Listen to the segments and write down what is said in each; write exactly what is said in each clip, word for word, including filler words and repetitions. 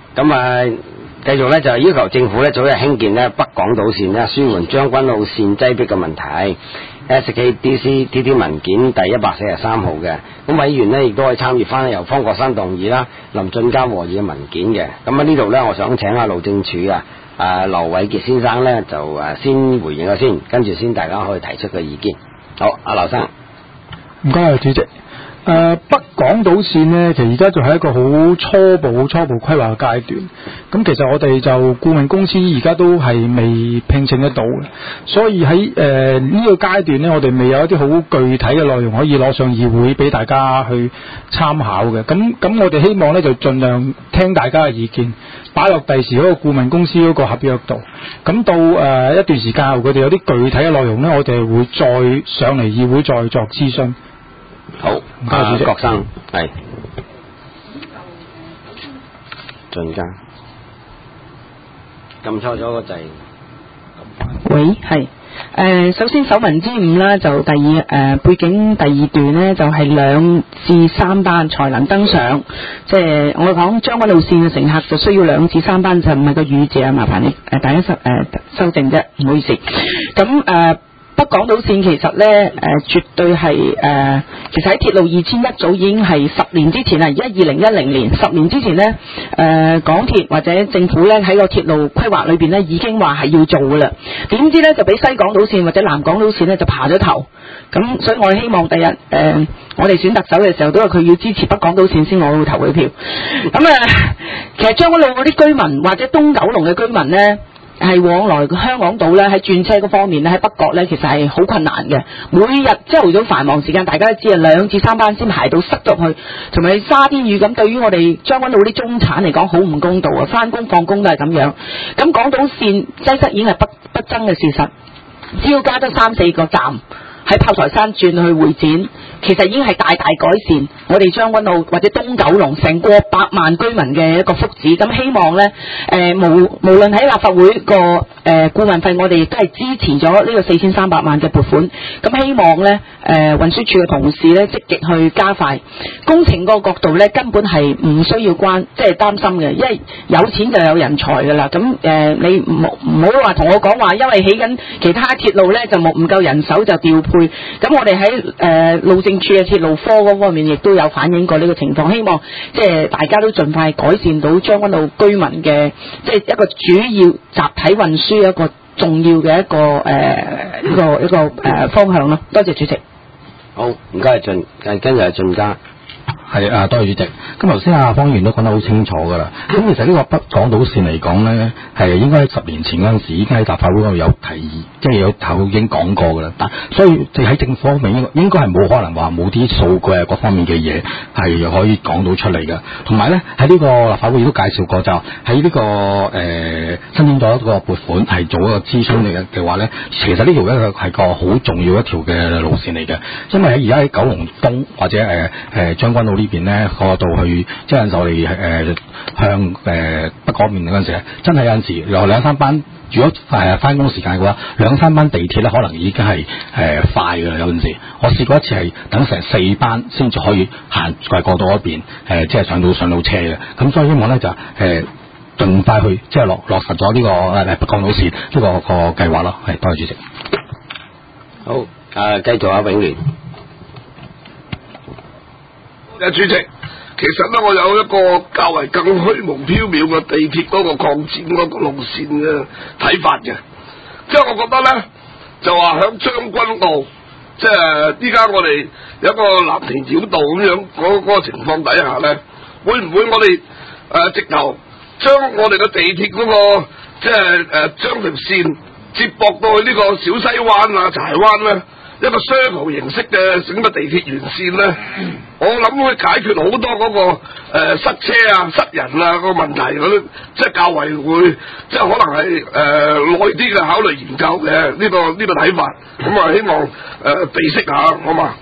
咁啊，繼續咧就要求政府咧早日興建咧北港島線咧，舒緩將軍澳線擠迫嘅問題。S K D C T T 文件第一百四十三號嘅，咁委員呢亦都可以參與翻由方國珊動議啦、林俊嘉和議嘅文件嘅。咁啊呢度呢，我想請下路政署啊，啊劉偉傑先生呢，就誒先回應下先，跟住先大家可以提出個意見。好，阿劉生， 唔該，主席。誒、呃、北港島線呢，其實而家就係一個好初步、好初步規劃嘅階段。咁其實我哋就顧問公司而家都係未聘請得到嘅，所以喺誒呢個階段呢，我哋未有一啲好具體嘅內容可以攞上議會俾大家去參考嘅。咁咁我哋希望呢，就盡量聽大家嘅意見，擺落第時嗰個顧問公司嗰個合約度。咁到誒、呃、一段時間後，佢哋有啲具體嘅內容呢，我哋會再上嚟議會再作諮詢。 好，唔該，主席。郭生係俊嘉撳錯咗個掣。 喂，係誒、呃，首先首文之五啦，就第二誒、呃、背景第二段呢，就係、是、兩至三班才能登上，即係我講將軍澳線嘅乘客就需要兩至三班，就唔係個語字啊，麻煩你誒、呃、大家修誒、呃、修正啫，唔好意思。咁誒。呃北港島線其實咧，誒、呃、絕對係誒、呃，其實喺鐵路二千一早已經係十年之前啦，而家二零一零年，十年之前咧，誒、呃、港鐵或者政府咧喺個鐵路規劃裏邊咧已經話係要做噶啦，點知咧就俾西港島線或者南港島線咧就爬咗頭，咁所以我希望第日誒、呃、我哋選特首嘅時候都係佢要支持北港島線先我會投佢票，咁啊、呃，其實將軍澳嗰啲居民或者東九龍嘅居民咧。係往來香港島咧，喺轉車嗰方面咧，喺北角咧，其實係好困難嘅。每日朝頭早繁忙時間，大家都知啊，兩至三班先排到塞咗去，同埋沙天雨咁，對於我哋將軍澳啲中產嚟講，好唔公道啊！返工放工都係咁樣。咁港島線擠塞已經係不不爭嘅事實，只要加得三四個站喺炮台山轉去會展。其實已經係大大改善我哋將軍澳或者東九龍成過百萬居民嘅一個福祉。咁希望呢，誒、呃、無無論喺立法會個誒、呃、顧問費，我哋亦都係支持咗呢個四千三百萬嘅撥款。咁希望呢，誒、呃、運輸署嘅同事呢，積極去加快工程個角度呢，根本係唔需要關即係擔心嘅，因為有錢就有人才㗎啦。咁誒、呃、你唔唔好話同我講話，因為起緊其他鐵路呢，就冇唔夠人手就調配。咁我哋喺誒路政處嘅鐵路科嗰方面亦都有反映過呢個情況，希望即係大家都盡快改善到將軍澳居民嘅即係一個主要集體運輸一個重要嘅一個誒、呃、一個一個誒、呃、方向咯。多謝主席。 好，唔該，俊，跟住係俊嘉。 係啊，多謝主席。咁頭先阿方議員都講得好清楚㗎啦。咁其實呢個北港島線嚟講咧，係應該喺十年前嗰陣時已經喺立法會嗰度有提議，即係有頭已經講過㗎啦。但所以即係喺政府方面應該應該係冇可能話冇啲數據啊各方面嘅嘢係可以講到出嚟嘅。同埋咧喺呢個立法會亦都介紹過，就喺呢、這個誒、呃、申請咗一個撥款係做一個諮詢嚟嘅嘅話咧，其實呢條咧係個好重要一條嘅路線嚟嘅，因為喺而家喺九龍東或者誒誒將軍澳呢邊咧嗰度去，即係就嚟誒向誒、呃、北嗰邊嗰陣時，真係有陣時有兩三班，如果誒翻工時間嘅話，兩三班地鐵咧可能已經係誒、呃、快㗎啦。有陣時我試過一次係等成四班先至可以行過到嗰邊，誒、呃、即係上到上到車嘅。咁所以希望咧就誒盡、呃、快去即係落落實咗呢、這個誒北港島線呢個個計劃咯。係，多謝主席。 好，誒、呃、繼續阿永聯。 主席，其實咧我有一個較為更虛無縹緲嘅地鐵嗰個擴展嗰個路線嘅睇法嘅，即係我覺得咧就話響將軍澳，即係依家我哋有一個藍田繞道咁樣嗰嗰個情況底下咧，會唔會我哋誒、呃、直頭將我哋嘅地鐵嗰、那個即係誒將條線接駁到去呢個小西灣啊、柴灣咧？一個 circle 形式嘅整個地鐵沿線咧，我諗會解決好多嗰、那個誒、呃、塞車啊、塞人啊個問題嗰啲，即係較為會即係可能係誒耐啲嘅考慮研究嘅呢、這個呢、這個睇法。咁啊，希望誒備悉下，好嘛？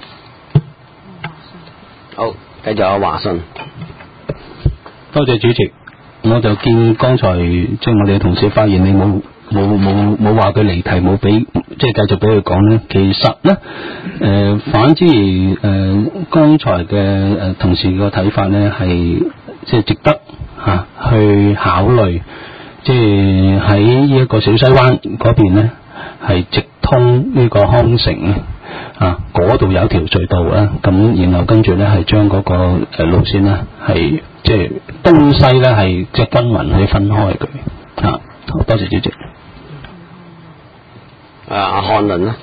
好，繼續阿華信。 多謝主席，我就見剛才即係我哋嘅同事發言，你冇。冇冇冇話佢離題，冇俾即係繼續俾佢講咧。其實咧，誒、呃、反之誒、呃、剛才嘅誒同事嘅睇法咧，係即係值得嚇去考慮，即係喺呢一個小西灣嗰邊咧，係直通呢個康城咧，啊嗰度有條隧道啦，咁然後跟住咧係將嗰個誒路線咧係即係東西咧係即係均勻去分開佢，啊好多謝主席。 啊阿漢倫啦，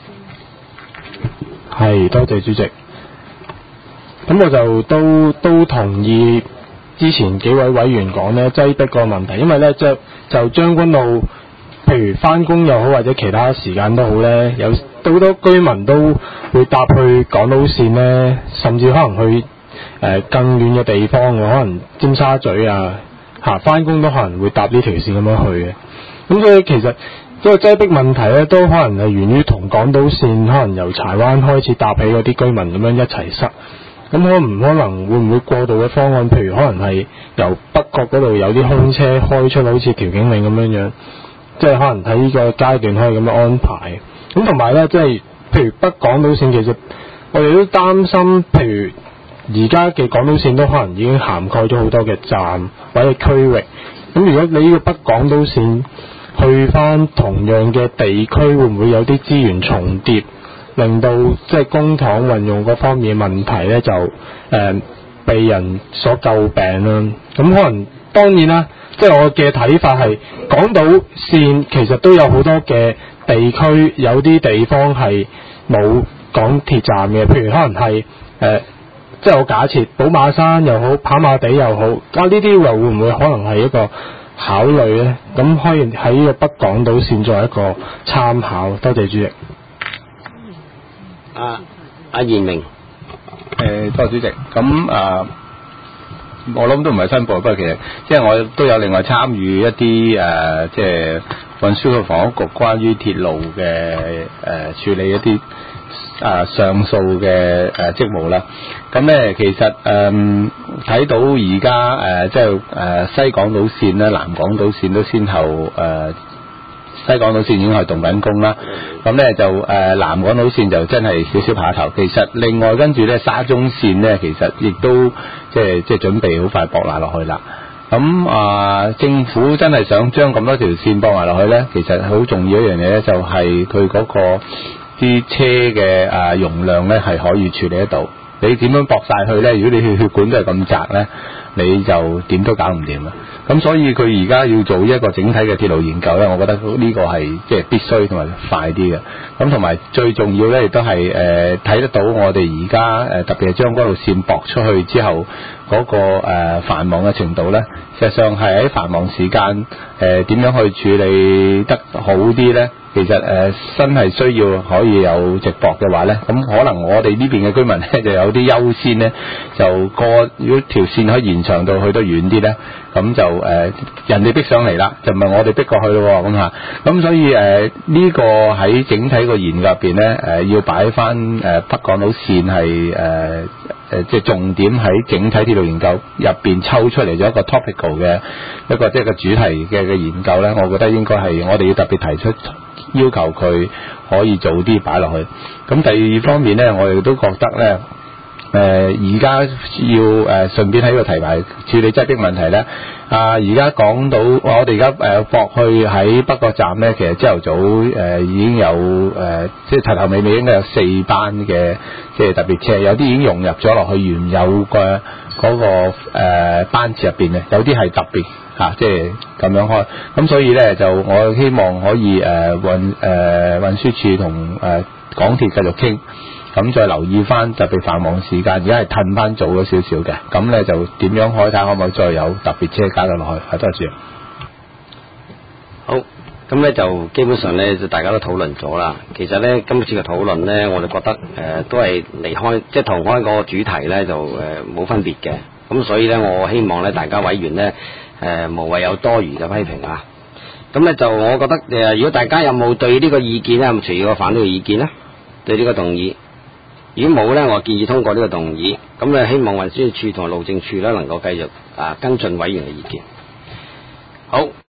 係多謝主席。咁我就都都同意之前幾位委員講呢擠迫個問題，因為呢，即係就將軍澳，譬如翻工又好或者其他時間都好呢，有好多居民都會搭去港島線呢，甚至可能去誒、呃、更遠嘅地方，可能尖沙咀啊嚇翻工都可能會搭呢條線咁樣去嘅。咁所以其實呢個擠迫問題呢，都可能係源於同港島線可能由柴灣開始搭起嗰啲居民咁樣一齊塞。咁可唔可能會唔會過渡嘅方案？譬如可能係由北角嗰度有啲空車開出，好似調景嶺咁樣樣，即係可能喺呢個階段可以咁樣安排。咁同埋呢，即係譬如北港島線，其實我哋都擔心，譬如而家嘅港島線都可能已經涵蓋咗好多嘅站或者區域。咁如果你呢個北港島線去返同樣嘅地區，會唔會有啲資源重疊？令到即係公帑運用嗰方面嘅問題咧，就誒、呃、被人所詬病啦。咁可能當然啦，即係我嘅睇法係港島線其實都有好多嘅地區，有啲地方係冇港鐵站嘅，譬如可能係誒、呃，即係我假設寶馬山又好，跑馬地又好，啊呢啲又會唔會可能係一個考慮咧？咁可以喺呢個北港島線作為一個參考。多謝主席。 阿阿賢明， 誒多謝主席。咁啊，我諗都唔係新報，不過其實即係我都有另外參與一啲誒、呃，即係運輸及房屋局關於鐵路嘅誒、呃、處理一啲啊、呃、上訴嘅誒、呃、職務啦。咁咧其實誒睇、呃、到而家誒即係誒、呃、西港島線啦、南港島線都先後誒。呃西港島線已經係動緊工啦，咁咧就誒、呃、南港島線就真係少少爬頭。其實另外跟住咧沙中線咧，其實亦都即係即係準備好快駁埋落去啦。咁啊、呃，政府真係想將咁多條線駁埋落去咧，其實好重要一樣嘢咧，就係佢嗰個啲車嘅啊容量咧係可以處理得到。你點樣駁晒去咧？如果你血血管都係咁窄咧，你就點都搞唔掂啦。咁所以佢而家要做一個整體嘅鐵路研究咧，我覺得呢個係即係必須同埋快啲嘅。咁同埋最重要咧，亦都係誒睇得到我哋而家誒特別係將嗰條線駁出去之後嗰、那個誒、呃、繁忙嘅程度咧，實際上係喺繁忙時間誒點樣去處理得好啲咧？其實誒、呃、真係需要可以有直駁嘅話咧，咁可能我哋呢邊嘅居民咧就有啲優先咧，就過如果條線可以延長到去得遠啲咧，咁就誒、呃、人哋逼上嚟啦，就唔係我哋逼過去咯咁嚇。咁所以誒呢、呃這個喺整體個研究入邊咧，誒、呃、要擺翻誒北港島線係誒誒即係重點喺整體鐵路研究入邊抽出嚟咗一個 topical 嘅一個即係個主題嘅嘅研究咧，我覺得應該係我哋要特別提出。要求佢可以早啲擺落去。咁第二方面咧，我哋都覺得咧，誒而家要誒、呃、順便喺度提埋處理擠迫問題咧。啊，而家講到我哋而家誒駁去喺北角站咧，其實朝頭早誒、呃、已經有誒、呃，即係頭頭尾尾應該有四班嘅即係特別車，有啲已經融入咗落去原有嘅嗰個誒、呃、班次入邊嘅，有啲係特別。嚇、啊，即係咁樣開，咁所以咧就我希望可以誒、呃、運誒、呃、運輸署同誒港鐵繼續傾，咁再留意翻特別繁忙時間，而家係褪翻早咗少少嘅，咁咧就點樣開睇下可唔可以再有特別車加咗落去，係多謝。 好，咁咧就基本上咧就大家都討論咗啦。其實咧今次嘅討論咧，我哋覺得誒、呃、都係離開即係同開嗰個主題咧就誒冇、呃、分別嘅。咁所以咧，我希望咧大家委員咧。誒、呃、無謂有多餘嘅批評啊！咁咧就我覺得誒、呃，如果大家有冇對呢個意見咧，有冇隨意個反對嘅意見咧？對呢個動議，如果冇咧，我建議通過呢個動議。咁咧希望運輸署同路政署咧能夠繼續啊跟進委員嘅意見。好。